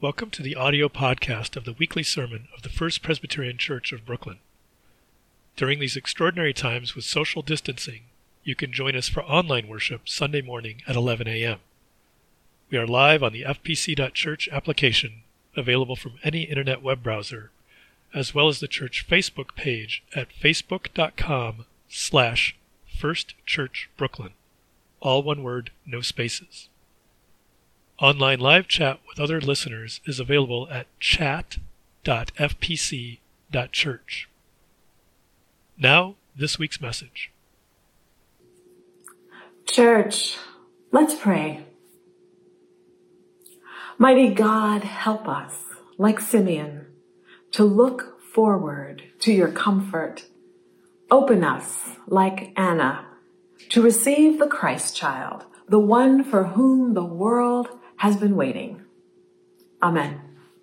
Welcome to the audio podcast of the weekly sermon of the First Presbyterian Church of Brooklyn. During these extraordinary times with social distancing, you can join us for online worship Sunday morning at 11 a.m. We are live on the fpc.church application, available from any internet web browser, as well as the church Facebook page at facebook.com/firstchurchbrooklyn. All one word, no spaces. Online live chat with other listeners is available at chat.fpc.church. Now, this week's message. Church, let's pray. Mighty God, help us, like Simeon, to look forward to your comfort. Open us, like Anna, to receive the Christ child, the one for whom the world has been waiting. Amen.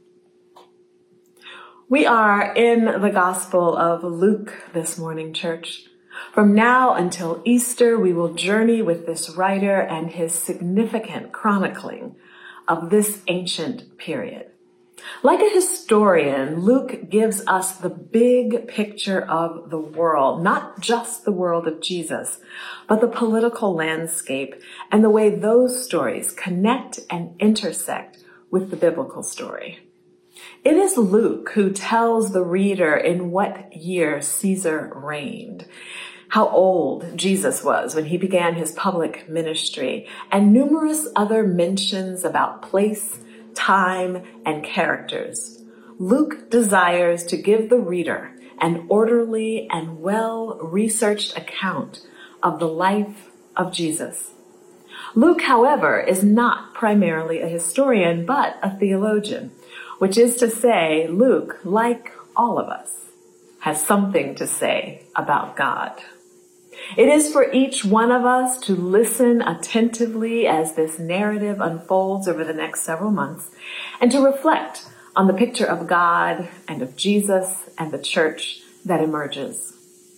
We are in the Gospel of Luke this morning, church. From now until Easter, we will journey with this writer and his significant chronicling of this ancient period. Like a historian, Luke gives us the big picture of the world, not just the world of Jesus, but the political landscape and the way those stories connect and intersect with the biblical story. It is Luke who tells the reader in what year Caesar reigned, how old Jesus was when he began his public ministry, and numerous other mentions about place, time, and characters. Luke desires to give the reader an orderly and well-researched account of the life of Jesus. Luke, however, is not primarily a historian, but a theologian, which is to say, Luke, like all of us, has something to say about God. It is for each one of us to listen attentively as this narrative unfolds over the next several months and to reflect on the picture of God and of Jesus and the church that emerges.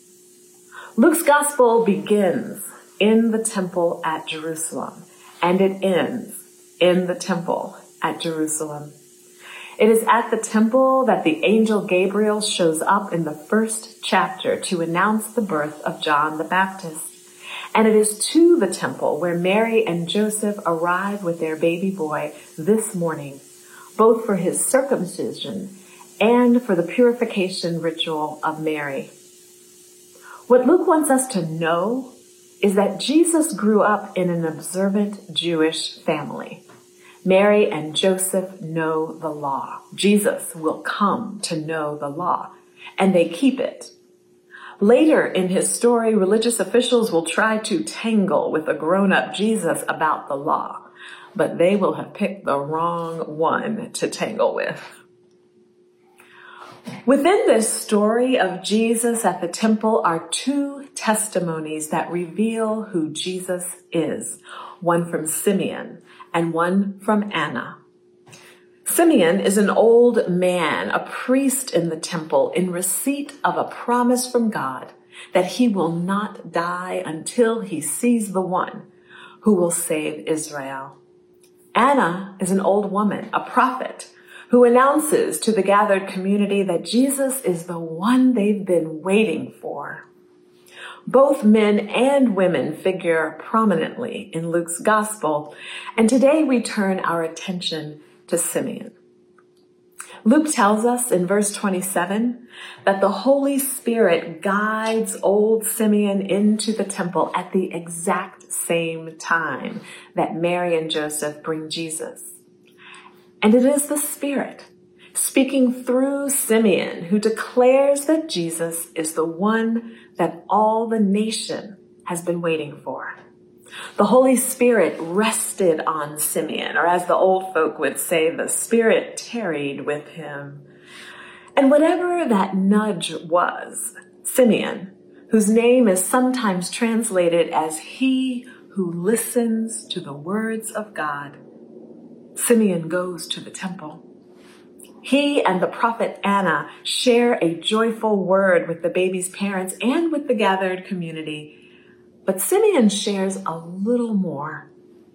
Luke's gospel begins in the temple at Jerusalem and it ends in the temple at Jerusalem. It is at the temple that the angel Gabriel shows up in the first chapter to announce the birth of John the Baptist. And it is to the temple where Mary and Joseph arrive with their baby boy this morning, both for his circumcision and for the purification ritual of Mary. What Luke wants us to know is that Jesus grew up in an observant Jewish family. Mary and Joseph know the law. Jesus will come to know the law, and they keep it. Later in his story, religious officials will try to tangle with a grown-up Jesus about the law, but they will have picked the wrong one to tangle with. Within this story of Jesus at the temple are two testimonies that reveal who Jesus is, one from Simeon and one from Anna. Simeon is an old man, a priest in the temple, in receipt of a promise from God that he will not die until he sees the one who will save Israel. Anna is an old woman, a prophet, who announces to the gathered community that Jesus is the one they've been waiting for. Both men and women figure prominently in Luke's gospel, and today we turn our attention to Simeon. Luke tells us in verse 27 that the Holy Spirit guides old Simeon into the temple at the exact same time that Mary and Joseph bring Jesus. And it is the Spirit speaking through Simeon who declares that Jesus is the one that all the nation has been waiting for. The Holy Spirit rested on Simeon, or as the old folk would say, the Spirit tarried with him. And whatever that nudge was, Simeon, whose name is sometimes translated as he who listens to the words of God, Simeon goes to the temple. He and the prophet Anna share a joyful word with the baby's parents and with the gathered community. But Simeon shares a little more.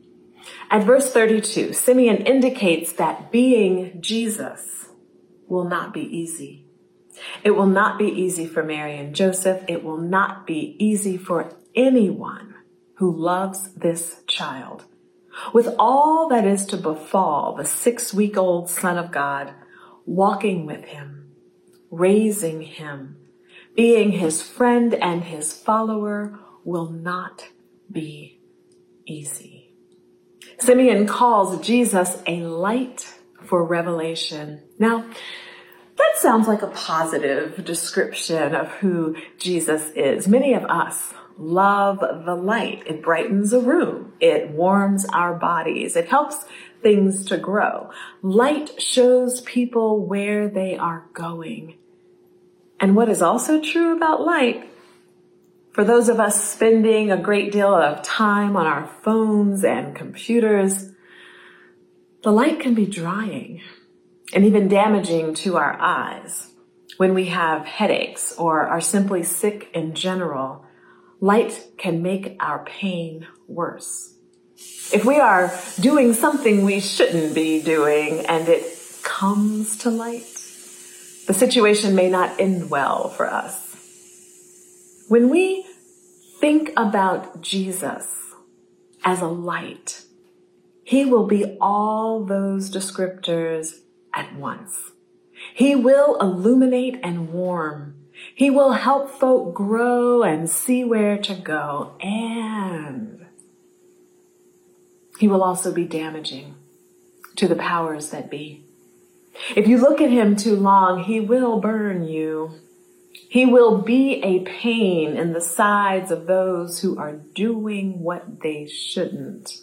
At verse 32, Simeon indicates that being Jesus will not be easy. It will not be easy for Mary and Joseph. It will not be easy for anyone who loves this child. With all that is to befall the 6-week-old Son of God, walking with him, raising him, being his friend and his follower will not be easy. Simeon calls Jesus a light for revelation. Now, that sounds like a positive description of who Jesus is. Many of us love the light. It brightens a room. It warms our bodies. It helps things to grow. Light shows people where they are going. And what is also true about light, for those of us spending a great deal of time on our phones and computers, the light can be drying and even damaging to our eyes. When we have headaches or are simply sick in general, light can make our pain worse. If we are doing something we shouldn't be doing and it comes to light, the situation may not end well for us. When we think about Jesus as a light, he will be all those descriptors at once. He will illuminate and warm. He will help folk grow and see where to go. And he will also be damaging to the powers that be. If you look at him too long, he will burn you. He will be a pain in the sides of those who are doing what they shouldn't.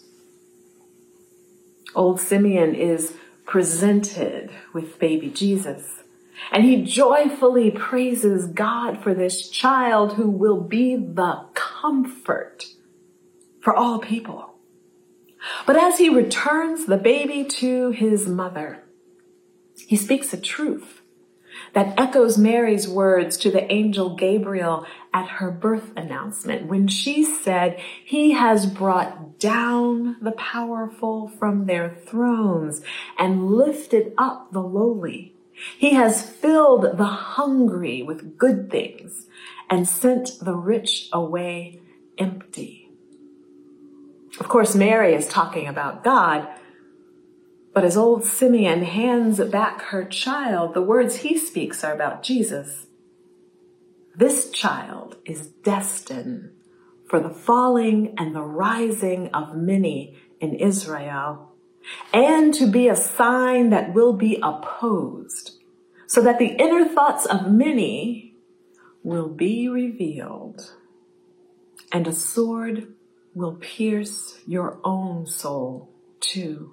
Old Simeon is presented with baby Jesus, and he joyfully praises God for this child who will be the comfort for all people. But as he returns the baby to his mother, he speaks a truth that echoes Mary's words to the angel Gabriel at her birth announcement when she said, "He has brought down the powerful from their thrones and lifted up the lowly. He has filled the hungry with good things and sent the rich away empty." Of course, Mary is talking about God, but as old Simeon hands back her child, the words he speaks are about Jesus. This child is destined for the falling and the rising of many in Israel, and to be a sign that will be opposed, so that the inner thoughts of many will be revealed, and a sword will pierce your own soul too.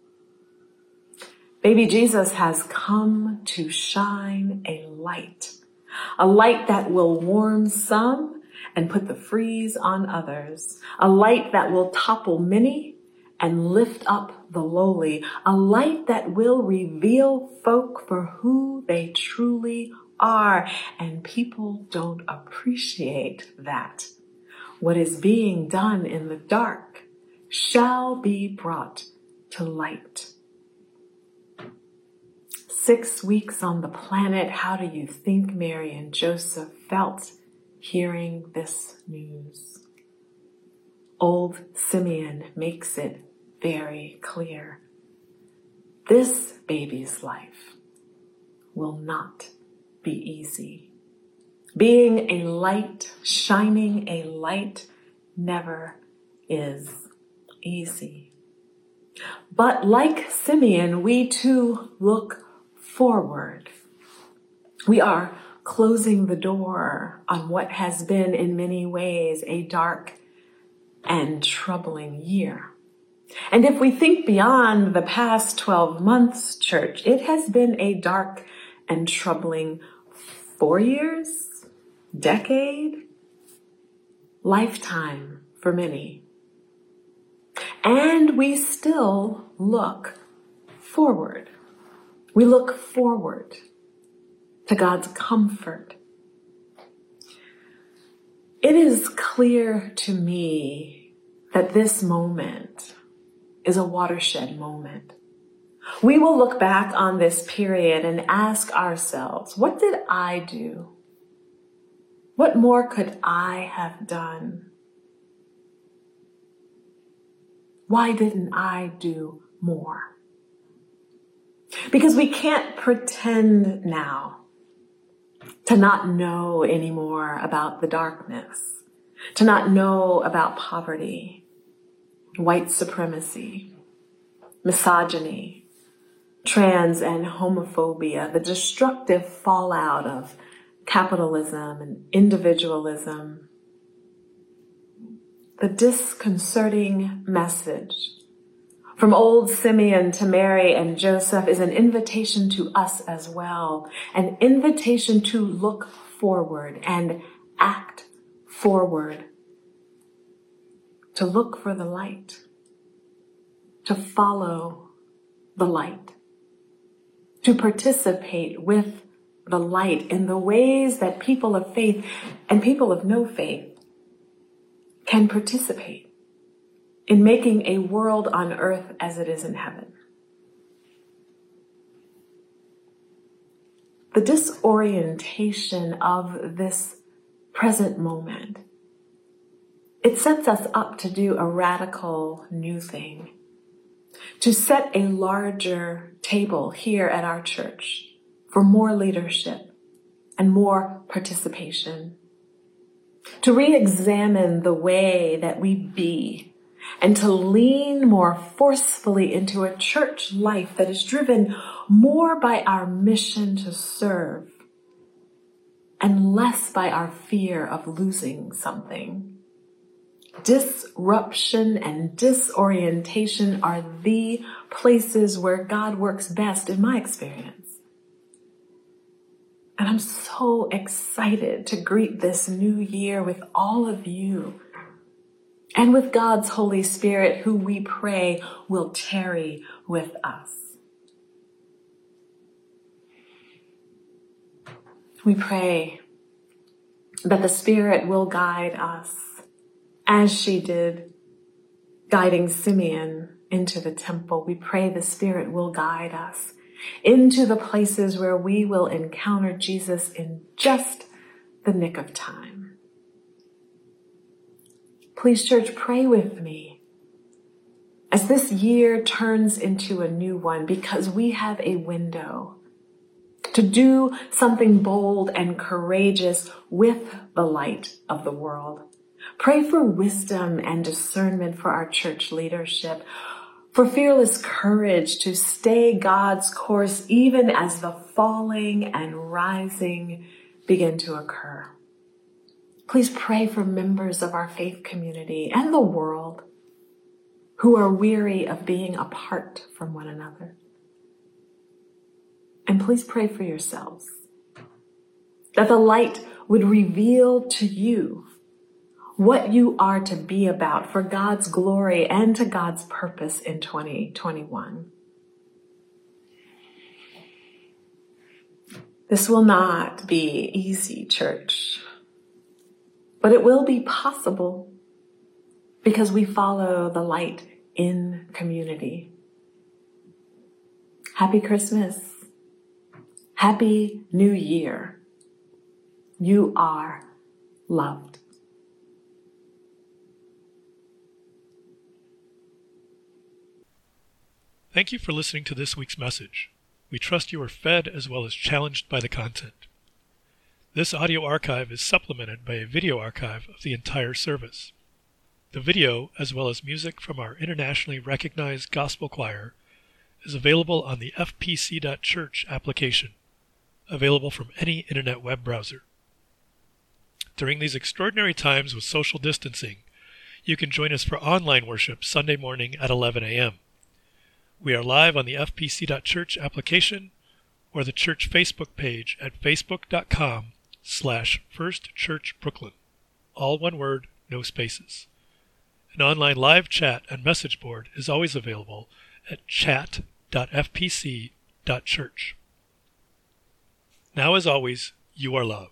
Baby Jesus has come to shine a light that will warm some and put the freeze on others, a light that will topple many and lift up the lowly, a light that will reveal folk for who they truly are, and people don't appreciate that. What is being done in the dark shall be brought to light. 6 weeks on the planet, how do you think Mary and Joseph felt hearing this news? Old Simeon makes it very clear. This baby's life will not be easy. Being a light, shining a light, never is easy. But like Simeon, we too look forward. We are closing the door on what has been in many ways a dark and troubling year. And if we think beyond the past 12 months, church, it has been a dark and troubling 4 years, decade, lifetime for many. And we still look forward. We look forward to God's comfort. It is clear to me that this moment is a watershed moment. We will look back on this period and ask ourselves, what did I do? What more could I have done? Why didn't I do more? Because we can't pretend now to not know anymore about the darkness, to not know about poverty, white supremacy, misogyny, trans and homophobia, the destructive fallout of capitalism and individualism. The disconcerting message from old Simeon to Mary and Joseph is an invitation to us as well, an invitation to look forward and act forward, to look for the light, to follow the light, to participate with the light in the ways that people of faith and people of no faith can participate in making a world on earth as it is in heaven. The disorientation of this present moment, it sets us up to do a radical new thing, to set a larger table here at our church for more leadership and more participation, to re-examine the way that we be and to lean more forcefully into a church life that is driven more by our mission to serve and less by our fear of losing something. Disruption and disorientation are the places where God works best, in my experience. And I'm so excited to greet this new year with all of you and with God's Holy Spirit, who we pray will tarry with us. We pray that the Spirit will guide us as she did, guiding Simeon into the temple. We pray the Spirit will guide us into the places where we will encounter Jesus in just the nick of time. Please, church, pray with me as this year turns into a new one, because we have a window to do something bold and courageous with the light of the world. Pray for wisdom and discernment for our church leadership, for fearless courage to stay God's course even as the falling and rising begin to occur. Please pray for members of our faith community and the world who are weary of being apart from one another. And please pray for yourselves, that the light would reveal to you what you are to be about for God's glory and to God's purpose in 2021. This will not be easy, church, but it will be possible because we follow the light in community. Happy Christmas. Happy New Year. You are loved. Thank you for listening to this week's message. We trust you are fed as well as challenged by the content. This audio archive is supplemented by a video archive of the entire service. The video, as well as music from our internationally recognized gospel choir, is available on the fpc.church application, available from any internet web browser. During these extraordinary times with social distancing, you can join us for online worship Sunday morning at 11 a.m. We are live on the fpc.church application or the church Facebook page at facebook.com/First Church Brooklyn. All one word, no spaces. An online live chat and message board is always available at chat.fpc.church. Now, as always, you are loved.